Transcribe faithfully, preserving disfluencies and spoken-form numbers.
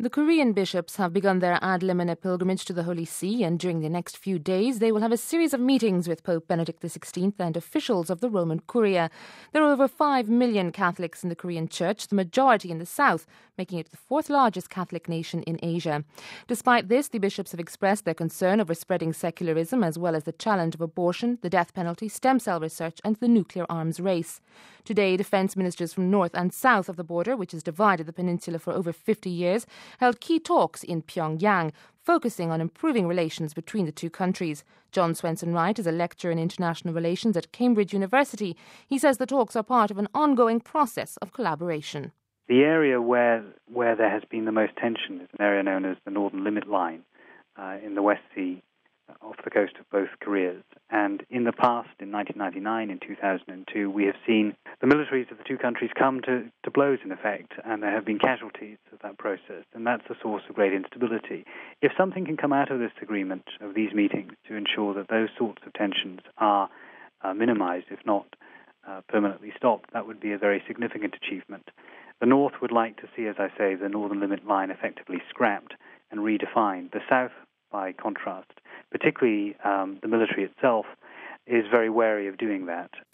The Korean bishops have begun their ad limina pilgrimage to the Holy See, and during the next few days they will have a series of meetings with Pope Benedict the sixteenth and officials of the Roman Curia. There are over five million Catholics in the Korean Church, the majority in the south, making it the fourth largest Catholic nation in Asia. Despite this, the bishops have expressed their concern over spreading secularism, as well as the challenge of abortion, the death penalty, stem cell research and the nuclear arms race. Today, defence ministers from north and south of the border, which has divided the peninsula for over fifty years, held key talks in Pyongyang, focusing on improving relations between the two countries. John Swenson-Wright is a lecturer in international relations at Cambridge University. He says the talks are part of an ongoing process of collaboration. The area where where there has been the most tension is an area known as the Northern Limit Line uh, in the West Sea, uh, off the coast of both Koreas. And in the past, in nineteen ninety-nine, in two thousand two, we have seen the militaries of the two countries come to, to blows, in effect, and there have been casualties of that process, and that's a source of great instability. If something can come out of this agreement, of these meetings, to ensure that those sorts of tensions are uh, minimized, if not uh, permanently stopped, that would be a very significant achievement. The North would like to see, as I say, the Northern Limit Line effectively scrapped and redefined. The South, by contrast, particularly um, the military itself, is very wary of doing that.